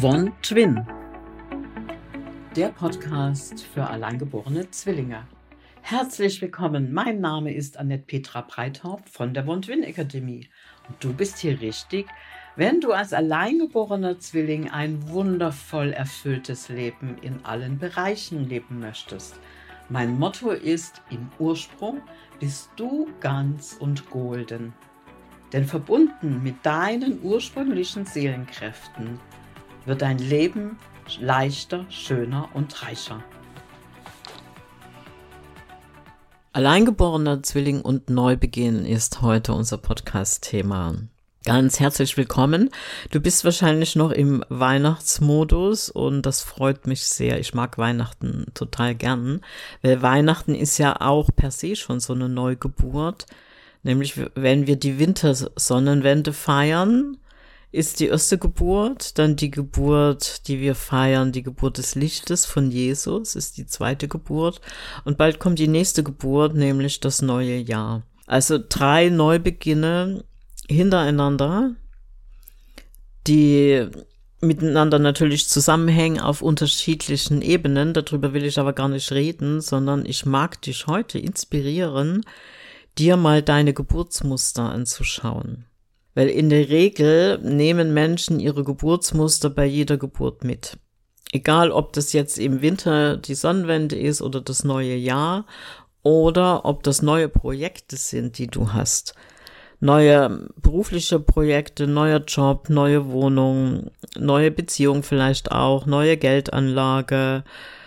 One Twin, der Podcast für alleingeborene Zwillinge. Herzlich willkommen, mein Name ist Annette Petra Breithaupt von der One Twin Akademie und du bist hier richtig, wenn du als alleingeborener Zwilling ein wundervoll erfülltes Leben in allen Bereichen leben möchtest. Mein Motto ist: Im Ursprung bist du ganz und golden. Denn verbunden mit deinen ursprünglichen Seelenkräften wird dein Leben leichter, schöner und reicher. Alleingeborener Zwilling und Neubeginn ist heute unser Podcast-Thema. Ganz herzlich willkommen. Du bist wahrscheinlich noch im Weihnachtsmodus und das freut mich sehr. Ich mag Weihnachten total gern, weil Weihnachten ist ja auch per se schon so eine Neugeburt. Nämlich, wenn wir die Wintersonnenwende feiern, ist die erste Geburt, dann die Geburt, die wir feiern, die Geburt des Lichtes von Jesus, ist die zweite Geburt und bald kommt die nächste Geburt, nämlich das neue Jahr. Also 3 Neubeginne hintereinander, die miteinander natürlich zusammenhängen auf unterschiedlichen Ebenen, darüber will ich aber gar nicht reden, sondern ich mag dich heute inspirieren, dir mal deine Geburtsmuster anzuschauen. Weil in der Regel nehmen Menschen ihre Geburtsmuster bei jeder Geburt mit. Egal, ob das jetzt im Winter die Sonnenwende ist oder das neue Jahr oder ob das neue Projekte sind, die du hast. Neue berufliche Projekte, neuer Job, neue Wohnung, neue Beziehung vielleicht auch, neue Geldanlage,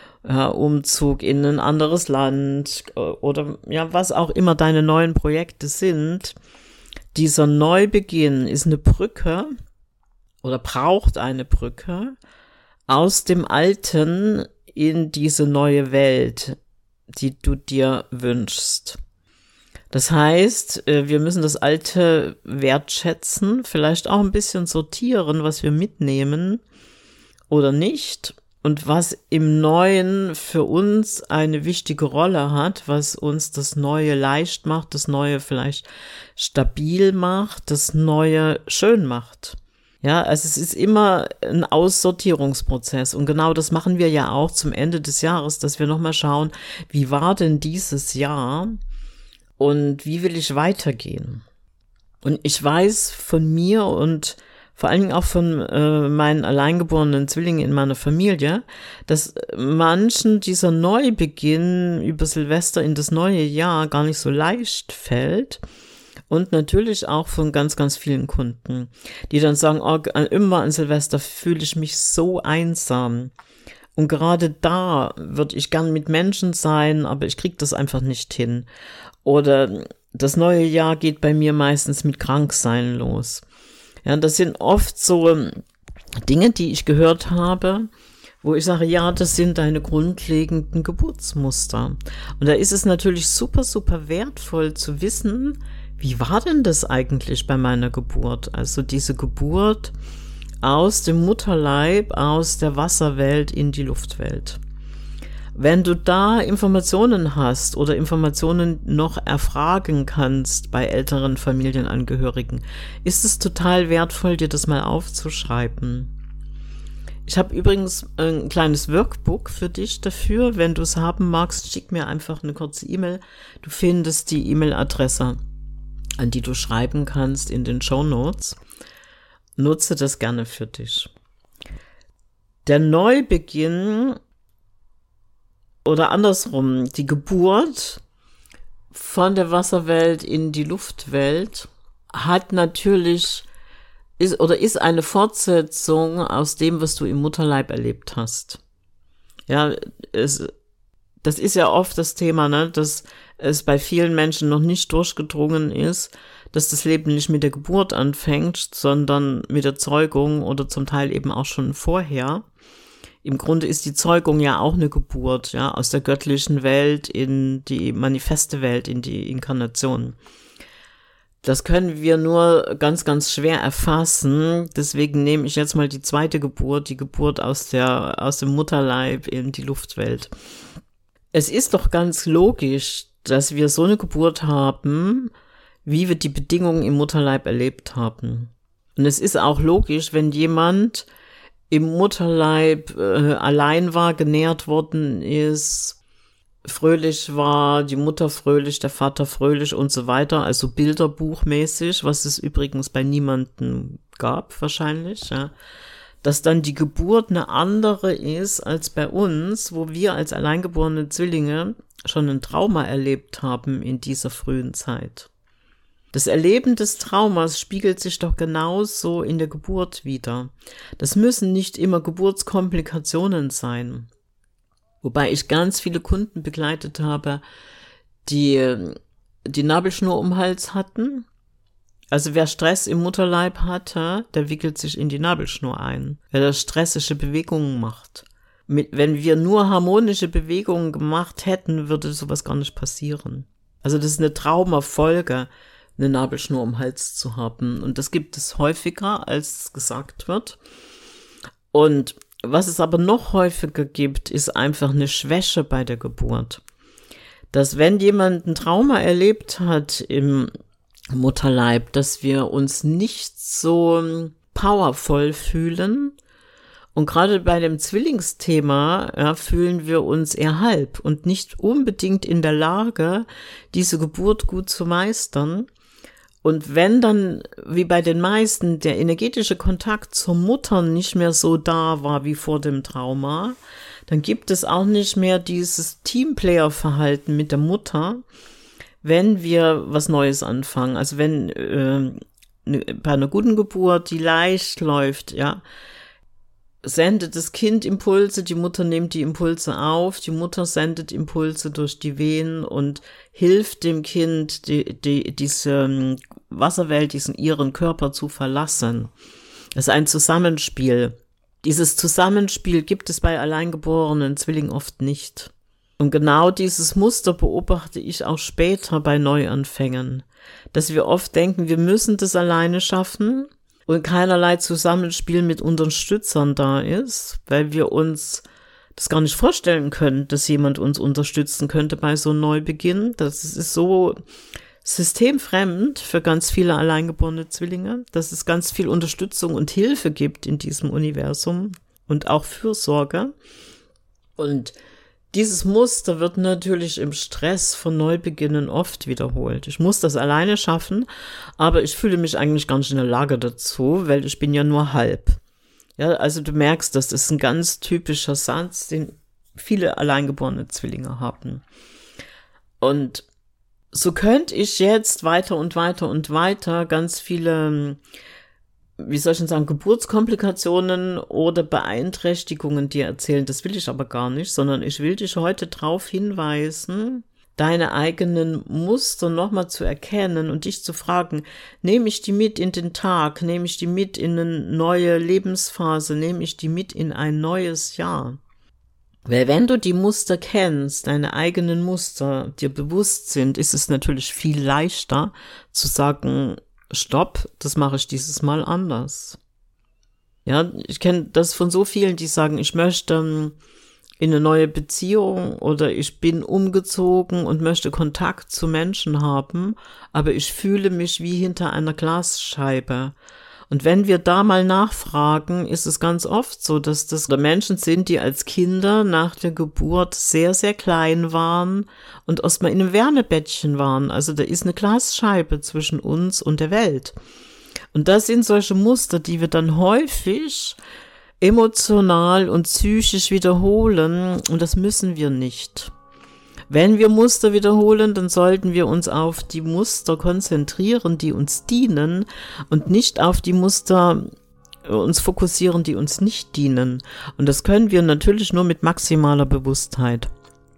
Umzug in ein anderes Land oder ja, was auch immer deine neuen Projekte sind. Dieser Neubeginn ist eine Brücke oder braucht eine Brücke aus dem Alten in diese neue Welt, die du dir wünschst. Das heißt, wir müssen das Alte wertschätzen, vielleicht auch ein bisschen sortieren, was wir mitnehmen oder nicht und was im Neuen für uns eine wichtige Rolle hat, was uns das Neue leicht macht, das Neue vielleicht stabil macht, das Neue schön macht. Ja, also es ist immer ein Aussortierungsprozess und genau das machen wir ja auch zum Ende des Jahres, dass wir nochmal schauen, wie war denn dieses Jahr und wie will ich weitergehen? Und ich weiß von mir und vor allen Dingen auch von meinen alleingeborenen Zwillingen in meiner Familie, dass manchen dieser Neubeginn über Silvester in das neue Jahr gar nicht so leicht fällt. Und natürlich auch von ganz, ganz vielen Kunden, die dann sagen, oh, immer an Silvester fühle ich mich so einsam. Und gerade da würde ich gern mit Menschen sein, aber ich kriege das einfach nicht hin. Oder das neue Jahr geht bei mir meistens mit Kranksein los. Ja, das sind oft so Dinge, die ich gehört habe, wo ich sage, ja, das sind deine grundlegenden Geburtsmuster. Und da ist es natürlich super, super wertvoll zu wissen, wie war denn das eigentlich bei meiner Geburt? Also diese Geburt aus dem Mutterleib, aus der Wasserwelt in die Luftwelt. Wenn du da Informationen hast oder Informationen noch erfragen kannst bei älteren Familienangehörigen, ist es total wertvoll, dir das mal aufzuschreiben. Ich habe übrigens ein kleines Workbook für dich dafür. Wenn du es haben magst, schick mir einfach eine kurze E-Mail. Du findest die E-Mail-Adresse, an die du schreiben kannst, in den Shownotes. Nutze das gerne für dich. Der Neubeginn oder andersrum, die Geburt von der Wasserwelt in die Luftwelt hat natürlich, ist eine Fortsetzung aus dem, was du im Mutterleib erlebt hast. Ja, das ist ja oft das Thema, ne, dass es bei vielen Menschen noch nicht durchgedrungen ist, dass das Leben nicht mit der Geburt anfängt, sondern mit der Zeugung oder zum Teil eben auch schon vorher. Im Grunde ist die Zeugung ja auch eine Geburt, ja, aus der göttlichen Welt in die manifeste Welt, in die Inkarnation. Das können wir nur ganz, ganz schwer erfassen. Deswegen nehme ich jetzt mal die zweite Geburt, die Geburt aus dem Mutterleib in die Luftwelt. Es ist doch ganz logisch, dass wir so eine Geburt haben, wie wir die Bedingungen im Mutterleib erlebt haben. Und es ist auch logisch, wenn jemand im Mutterleib allein war, genährt worden ist, fröhlich war, die Mutter fröhlich, der Vater fröhlich und so weiter, also bilderbuchmäßig, was es übrigens bei niemandem gab wahrscheinlich, ja. Dass dann die Geburt eine andere ist als bei uns, wo wir als alleingeborene Zwillinge schon ein Trauma erlebt haben in dieser frühen Zeit. Das Erleben des Traumas spiegelt sich doch genauso in der Geburt wider. Das müssen nicht immer Geburtskomplikationen sein. Wobei ich ganz viele Kunden begleitet habe, die die Nabelschnur um den Hals hatten. Also wer Stress im Mutterleib hatte, der wickelt sich in die Nabelschnur ein, wer da stressige Bewegungen macht. Wenn wir nur harmonische Bewegungen gemacht hätten, würde sowas gar nicht passieren. Also das ist eine Traumafolge, eine Nabelschnur um den Hals zu haben. Und das gibt es häufiger, als gesagt wird. Und was es aber noch häufiger gibt, ist einfach eine Schwäche bei der Geburt. Dass wenn jemand ein Trauma erlebt hat im Mutterleib, dass wir uns nicht so powervoll fühlen. Und gerade bei dem Zwillingsthema fühlen wir uns eher halb und nicht unbedingt in der Lage, diese Geburt gut zu meistern. Und wenn dann, wie bei den meisten, der energetische Kontakt zur Mutter nicht mehr so da war wie vor dem Trauma, dann gibt es auch nicht mehr dieses Teamplayer-Verhalten mit der Mutter, wenn wir was Neues anfangen. Also wenn bei einer guten Geburt, die leicht läuft, ja, sendet das Kind Impulse, die Mutter nimmt die Impulse auf, die Mutter sendet Impulse durch die Venen und hilft dem Kind, diese Wasserwelt, diesen ihren Körper zu verlassen. Das ist ein Zusammenspiel. Dieses Zusammenspiel gibt es bei alleingeborenen Zwillingen oft nicht. Und genau dieses Muster beobachte ich auch später bei Neuanfängen, dass wir oft denken, wir müssen das alleine schaffen und keinerlei Zusammenspiel mit Unterstützern da ist, weil wir uns das gar nicht vorstellen können, dass jemand uns unterstützen könnte bei so einem Neubeginn. Das ist so systemfremd für ganz viele alleingeborene Zwillinge, dass es ganz viel Unterstützung und Hilfe gibt in diesem Universum und auch Fürsorge. Und dieses Muster wird natürlich im Stress von Neubeginnen oft wiederholt. Ich muss das alleine schaffen, aber ich fühle mich eigentlich gar nicht in der Lage dazu, weil ich bin ja nur halb. Ja, also du merkst, das ist ein ganz typischer Satz, den viele alleingeborene Zwillinge haben. Und so könnte ich jetzt weiter und weiter und weiter ganz viele, wie soll ich denn sagen, Geburtskomplikationen oder Beeinträchtigungen dir erzählen. Das will ich aber gar nicht, sondern ich will dich heute darauf hinweisen, deine eigenen Muster nochmal zu erkennen und dich zu fragen, nehme ich die mit in den Tag, nehme ich die mit in eine neue Lebensphase, nehme ich die mit in ein neues Jahr? Weil wenn du die Muster kennst, deine eigenen Muster dir bewusst sind, ist es natürlich viel leichter zu sagen, stopp, das mache ich dieses Mal anders. Ja, ich kenne das von so vielen, die sagen, ich möchte in eine neue Beziehung oder ich bin umgezogen und möchte Kontakt zu Menschen haben, aber ich fühle mich wie hinter einer Glasscheibe. Und wenn wir da mal nachfragen, ist es ganz oft so, dass das Menschen sind, die als Kinder nach der Geburt sehr, sehr klein waren und erstmal in einem Wärmebettchen waren. Also da ist eine Glasscheibe zwischen uns und der Welt. Und das sind solche Muster, die wir dann häufig emotional und psychisch wiederholen. Und das müssen wir nicht. Wenn wir Muster wiederholen, dann sollten wir uns auf die Muster konzentrieren, die uns dienen und nicht auf die Muster uns fokussieren, die uns nicht dienen. Und das können wir natürlich nur mit maximaler Bewusstheit.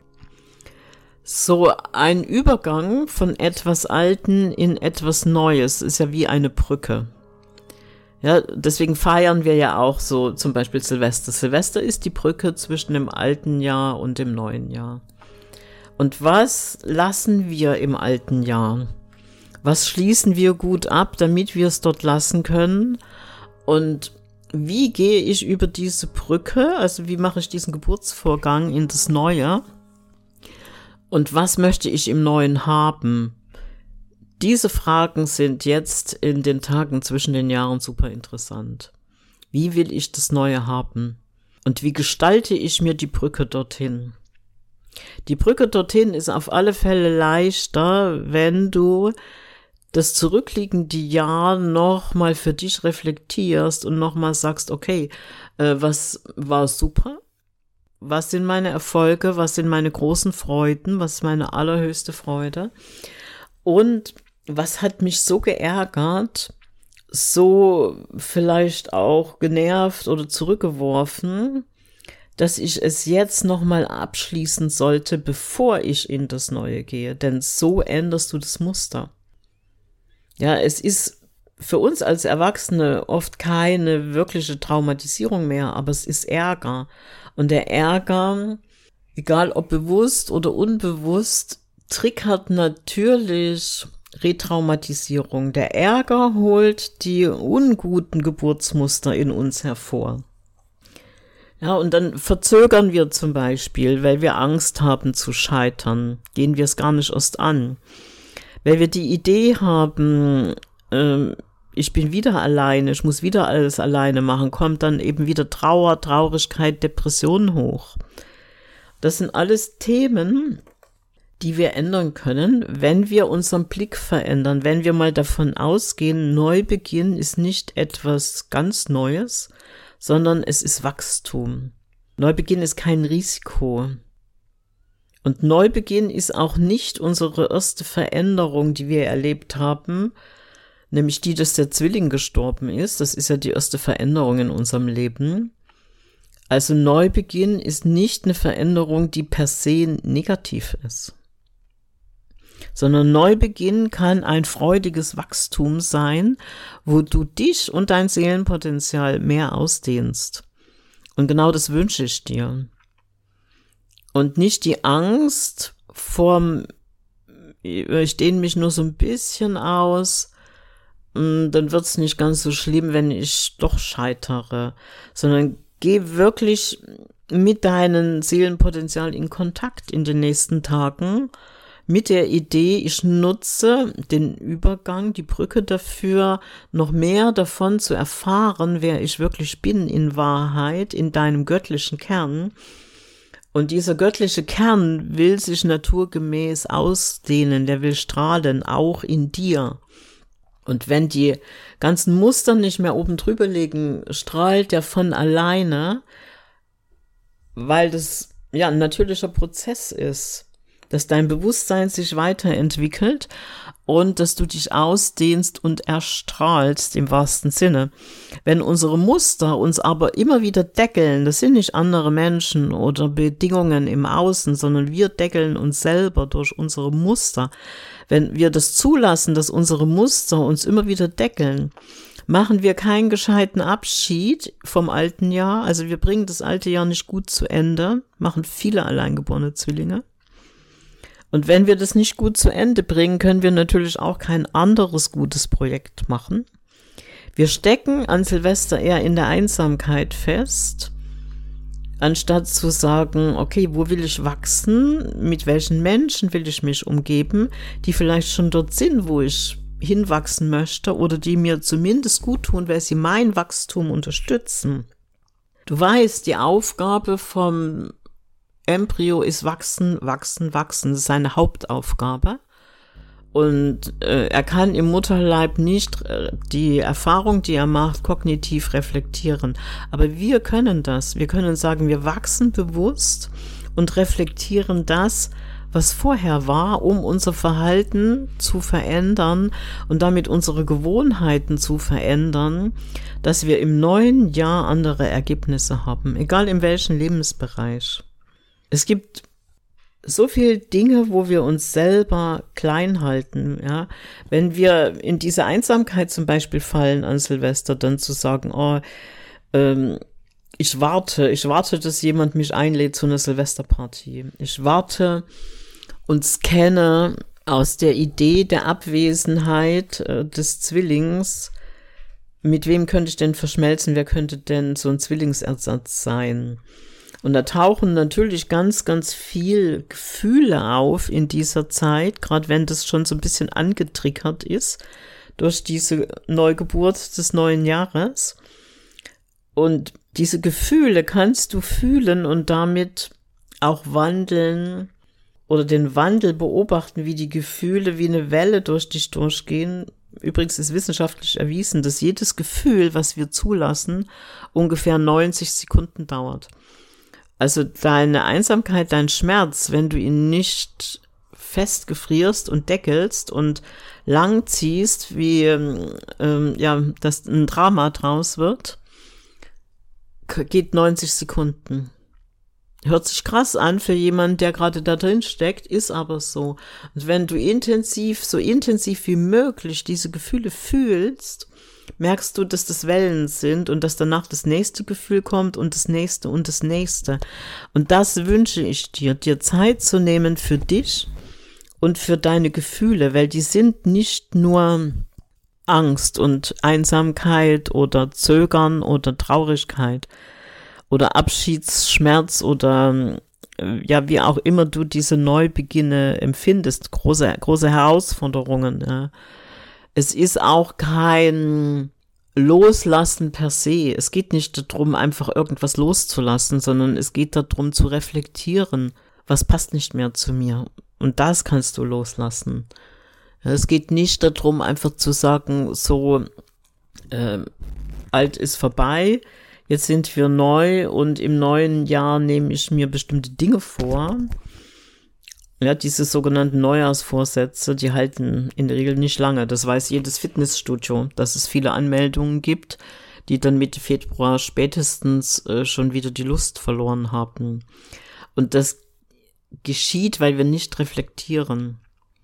So ein Übergang von etwas Alten in etwas Neues ist ja wie eine Brücke. Ja, deswegen feiern wir ja auch so zum Beispiel Silvester. Silvester ist die Brücke zwischen dem alten Jahr und dem neuen Jahr. Und was lassen wir im alten Jahr? Was schließen wir gut ab, damit wir es dort lassen können? Und wie gehe ich über diese Brücke? Also wie mache ich diesen Geburtsvorgang in das Neue? Und was möchte ich im Neuen haben? Diese Fragen sind jetzt in den Tagen zwischen den Jahren super interessant. Wie will ich das Neue haben? Und wie gestalte ich mir die Brücke dorthin? Die Brücke dorthin ist auf alle Fälle leichter, wenn du das zurückliegende Jahr nochmal für dich reflektierst und nochmal sagst, okay, was war super? Was sind meine Erfolge? Was sind meine großen Freuden? Was ist meine allerhöchste Freude? Und was hat mich so geärgert, so vielleicht auch genervt oder zurückgeworfen, dass ich es jetzt nochmal abschließen sollte, bevor ich in das Neue gehe. Denn so änderst du das Muster. Ja, es ist für uns als Erwachsene oft keine wirkliche Traumatisierung mehr, aber es ist Ärger. Und der Ärger, egal ob bewusst oder unbewusst, triggert natürlich Retraumatisierung. Der Ärger holt die unguten Geburtsmuster in uns hervor. Ja, und dann verzögern wir zum Beispiel, weil wir Angst haben zu scheitern, gehen wir es gar nicht erst an. Weil wir die Idee haben, ich bin wieder alleine, ich muss wieder alles alleine machen, kommt dann eben wieder Trauer, Traurigkeit, Depression hoch. Das sind alles Themen, die wir ändern können, wenn wir unseren Blick verändern, wenn wir mal davon ausgehen, Neubeginn ist nicht etwas ganz Neues, sondern es ist Wachstum. Neubeginn ist kein Risiko. Und Neubeginn ist auch nicht unsere erste Veränderung, die wir erlebt haben, nämlich die, dass der Zwilling gestorben ist. Das ist ja die erste Veränderung in unserem Leben. Also Neubeginn ist nicht eine Veränderung, die per se negativ ist, sondern Neubeginn kann ein freudiges Wachstum sein, wo du dich und dein Seelenpotenzial mehr ausdehnst. Und genau das wünsche ich dir. Und nicht die Angst vorm, ich dehne mich nur so ein bisschen aus, dann wird es nicht ganz so schlimm, wenn ich doch scheitere, sondern geh wirklich mit deinem Seelenpotenzial in Kontakt in den nächsten Tagen mit der Idee, ich nutze den Übergang, die Brücke dafür, noch mehr davon zu erfahren, wer ich wirklich bin in Wahrheit, in deinem göttlichen Kern. Und dieser göttliche Kern will sich naturgemäß ausdehnen, der will strahlen, auch in dir. Und wenn die ganzen Muster nicht mehr oben drüber liegen, strahlt der von alleine, weil das ja ein natürlicher Prozess ist, dass dein Bewusstsein sich weiterentwickelt und dass du dich ausdehnst und erstrahlst im wahrsten Sinne. Wenn unsere Muster uns aber immer wieder deckeln, das sind nicht andere Menschen oder Bedingungen im Außen, sondern wir deckeln uns selber durch unsere Muster. Wenn wir das zulassen, dass unsere Muster uns immer wieder deckeln, machen wir keinen gescheiten Abschied vom alten Jahr. Also wir bringen das alte Jahr nicht gut zu Ende, machen viele alleingeborene Zwillinge. Und wenn wir das nicht gut zu Ende bringen, können wir natürlich auch kein anderes gutes Projekt machen. Wir stecken an Silvester eher in der Einsamkeit fest, anstatt zu sagen, okay, wo will ich wachsen? Mit welchen Menschen will ich mich umgeben, die vielleicht schon dort sind, wo ich hinwachsen möchte oder die mir zumindest gut tun, weil sie mein Wachstum unterstützen. Du weißt, die Aufgabe vom Embryo ist wachsen, wachsen, wachsen. Das ist seine Hauptaufgabe. Und er kann im Mutterleib nicht die Erfahrung, die er macht, kognitiv reflektieren. Aber wir können das. Wir können sagen, wir wachsen bewusst und reflektieren das, was vorher war, um unser Verhalten zu verändern und damit unsere Gewohnheiten zu verändern, dass wir im neuen Jahr andere Ergebnisse haben, egal in welchem Lebensbereich. Es gibt so viele Dinge, wo wir uns selber klein halten, ja. Wenn wir in diese Einsamkeit zum Beispiel fallen an Silvester, dann zu sagen, ich warte, dass jemand mich einlädt zu einer Silvesterparty. Ich warte und scanne aus der Idee der Abwesenheit des Zwillings, mit wem könnte ich denn verschmelzen, wer könnte denn so ein Zwillingsersatz sein? Und da tauchen natürlich ganz, ganz viel Gefühle auf in dieser Zeit, gerade wenn das schon so ein bisschen angetriggert ist durch diese Neugeburt des neuen Jahres. Und diese Gefühle kannst du fühlen und damit auch wandeln oder den Wandel beobachten, wie die Gefühle wie eine Welle durch dich durchgehen. Übrigens ist wissenschaftlich erwiesen, dass jedes Gefühl, was wir zulassen, ungefähr 90 Sekunden dauert. Also deine Einsamkeit, dein Schmerz, wenn du ihn nicht festgefrierst und deckelst und lang ziehst, wie dass ein Drama draus wird, geht 90 Sekunden. Hört sich krass an für jemanden, der gerade da drin steckt, ist aber so. Und wenn du so intensiv wie möglich diese Gefühle fühlst, merkst du, dass das Wellen sind und dass danach das nächste Gefühl kommt und das nächste und das nächste. Und das wünsche ich dir Zeit zu nehmen für dich und für deine Gefühle, weil die sind nicht nur Angst und Einsamkeit oder Zögern oder Traurigkeit oder Abschiedsschmerz oder wie auch immer du diese Neubeginne empfindest, große Herausforderungen. Ja. Es ist auch kein Loslassen per se. Es geht nicht darum, einfach irgendwas loszulassen, sondern es geht darum zu reflektieren, was passt nicht mehr zu mir. Und das kannst du loslassen. Es geht nicht darum, einfach zu sagen, so alt ist vorbei, jetzt sind wir neu und im neuen Jahr nehme ich mir bestimmte Dinge vor. Ja, diese sogenannten Neujahrsvorsätze, die halten in der Regel nicht lange. Das weiß jedes Fitnessstudio, dass es viele Anmeldungen gibt, die dann Mitte Februar spätestens schon wieder die Lust verloren haben. Und das geschieht, weil wir nicht reflektieren.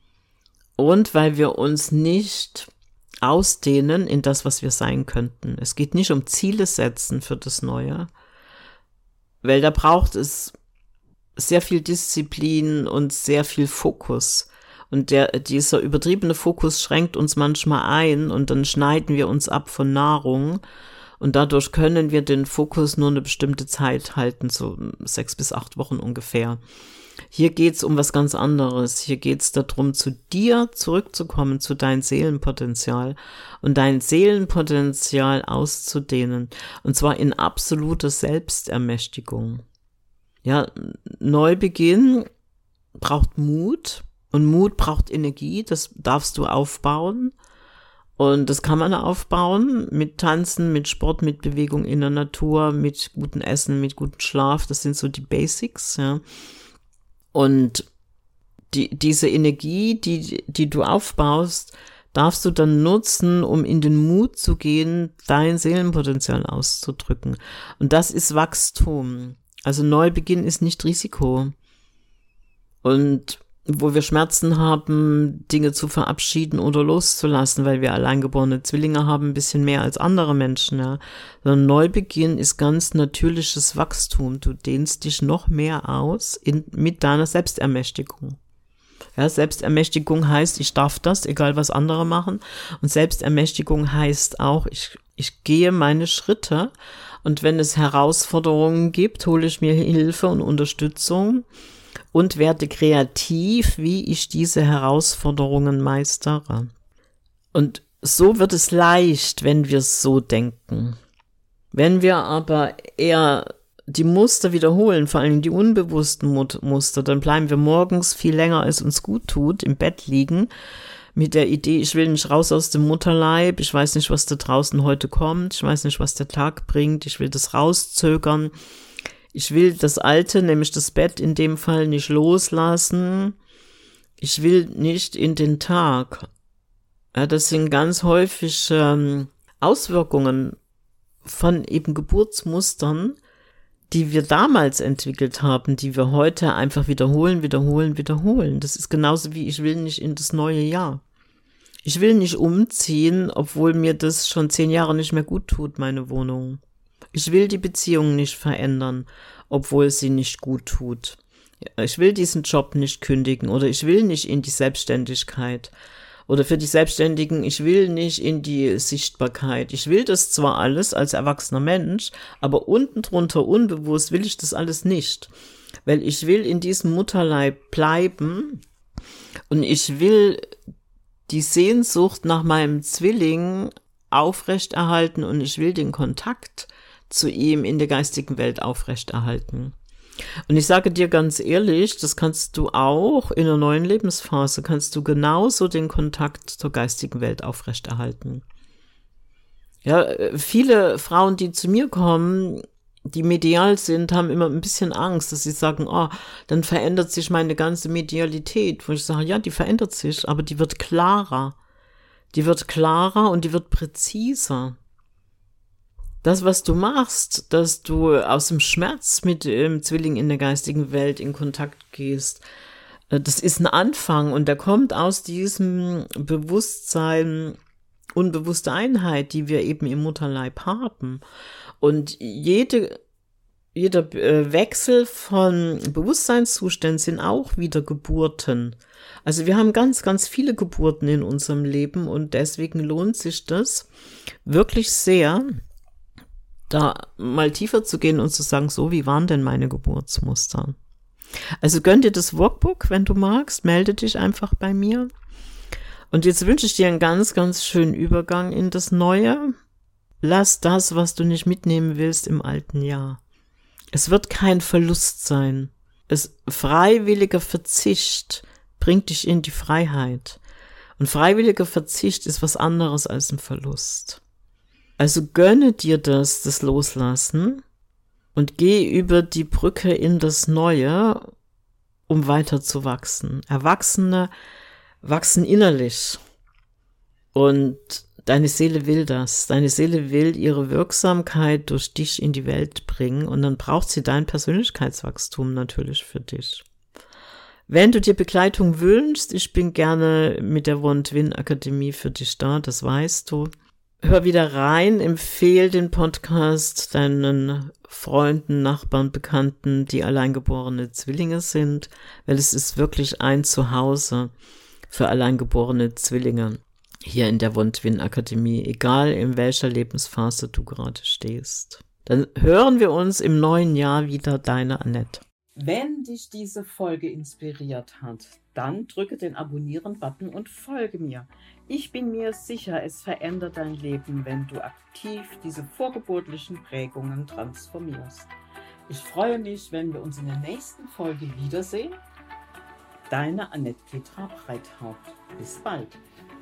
Und weil wir uns nicht ausdehnen in das, was wir sein könnten. Es geht nicht um Ziele setzen für das Neue, weil da braucht es sehr viel Disziplin und sehr viel Fokus. Und dieser übertriebene Fokus schränkt uns manchmal ein und dann schneiden wir uns ab von Nahrung und dadurch können wir den Fokus nur eine bestimmte Zeit halten, so 6 bis 8 Wochen ungefähr. Hier geht's um was ganz anderes. Hier geht's darum, zu dir zurückzukommen, zu deinem Seelenpotenzial und dein Seelenpotenzial auszudehnen. Und zwar in absoluter Selbstermächtigung. Ja, Neubeginn braucht Mut und Mut braucht Energie. Das darfst du aufbauen. Und das kann man aufbauen mit Tanzen, mit Sport, mit Bewegung in der Natur, mit gutem Essen, mit gutem Schlaf. Das sind so die Basics, ja. Und diese Energie, die du aufbaust, darfst du dann nutzen, um in den Mut zu gehen, dein Seelenpotenzial auszudrücken. Und das ist Wachstum. Also Neubeginn ist nicht Risiko. Und wo wir Schmerzen haben, Dinge zu verabschieden oder loszulassen, weil wir alleingeborene Zwillinge haben, ein bisschen mehr als andere Menschen, ja. Sondern Neubeginn ist ganz natürliches Wachstum. Du dehnst dich noch mehr aus mit deiner Selbstermächtigung. Ja, Selbstermächtigung heißt, ich darf das, egal was andere machen. Und Selbstermächtigung heißt auch, ich gehe meine Schritte. Und wenn es Herausforderungen gibt, hole ich mir Hilfe und Unterstützung und werde kreativ, wie ich diese Herausforderungen meistere. Und so wird es leicht, wenn wir so denken. Wenn wir aber eher die Muster wiederholen, vor allem die unbewussten Muster, dann bleiben wir morgens viel länger, als uns gut tut, im Bett liegen, mit der Idee, ich will nicht raus aus dem Mutterleib, ich weiß nicht, was da draußen heute kommt, ich weiß nicht, was der Tag bringt, ich will das rauszögern. Ich will das Alte, nämlich das Bett in dem Fall, nicht loslassen. Ich will nicht in den Tag. Ja, das sind ganz häufig Auswirkungen von eben Geburtsmustern, die wir damals entwickelt haben, die wir heute einfach wiederholen. Das ist genauso wie ich will nicht in das neue Jahr. Ich will nicht umziehen, obwohl mir das schon 10 Jahre nicht mehr gut tut, meine Wohnung. Ich will die Beziehung nicht verändern, obwohl sie nicht gut tut. Ich will diesen Job nicht kündigen oder ich will nicht in die Selbstständigkeit. Oder für die Selbstständigen, ich will nicht in die Sichtbarkeit. Ich will das zwar alles als erwachsener Mensch, aber unten drunter unbewusst will ich das alles nicht. Weil ich will in diesem Mutterleib bleiben und ich will die Sehnsucht nach meinem Zwilling aufrechterhalten und ich will den Kontakt zu ihm in der geistigen Welt aufrechterhalten. Und ich sage dir ganz ehrlich, das kannst du auch in einer neuen Lebensphase, kannst du genauso den Kontakt zur geistigen Welt aufrechterhalten. Ja, viele Frauen, die zu mir kommen, die medial sind, haben immer ein bisschen Angst, dass sie sagen, oh, dann verändert sich meine ganze Medialität. Wo ich sage, ja, die verändert sich, aber die wird klarer. Die wird klarer und die wird präziser. Das, was du machst, dass du aus dem Schmerz mit dem Zwilling in der geistigen Welt in Kontakt gehst, das ist ein Anfang und der kommt aus diesem Bewusstsein, unbewusste Einheit, die wir eben im Mutterleib haben. Und jeder Wechsel von Bewusstseinszuständen sind auch wieder Geburten. Also wir haben ganz, ganz viele Geburten in unserem Leben und deswegen lohnt sich das wirklich sehr, da mal tiefer zu gehen und zu sagen, so, wie waren denn meine Geburtsmuster? Also gönn dir das Workbook, wenn du magst, melde dich einfach bei mir. Und jetzt wünsche ich dir einen ganz, ganz schönen Übergang in das Neue. Lass das, was du nicht mitnehmen willst, im alten Jahr. Es wird kein Verlust sein. Freiwilliger Verzicht bringt dich in die Freiheit. Und freiwilliger Verzicht ist was anderes als ein Verlust. Also gönne dir das Loslassen und geh über die Brücke in das Neue, um weiter zu wachsen. Erwachsene wachsen innerlich und deine Seele will das. Deine Seele will ihre Wirksamkeit durch dich in die Welt bringen und dann braucht sie dein Persönlichkeitswachstum natürlich für dich. Wenn du dir Begleitung wünschst, ich bin gerne mit der One Twin Akademie für dich da, das weißt du. Hör wieder rein, empfehle den Podcast deinen Freunden, Nachbarn, Bekannten, die alleingeborene Zwillinge sind, weil es ist wirklich ein Zuhause für alleingeborene Zwillinge hier in der One Twin Akademie, egal in welcher Lebensphase du gerade stehst. Dann hören wir uns im neuen Jahr wieder, deine Annette. Wenn dich diese Folge inspiriert hat, dann drücke den Abonnieren-Button und folge mir. Ich bin mir sicher, es verändert dein Leben, wenn du aktiv diese vorgeburtlichen Prägungen transformierst. Ich freue mich, wenn wir uns in der nächsten Folge wiedersehen. Deine Annette Petra Breithaupt. Bis bald.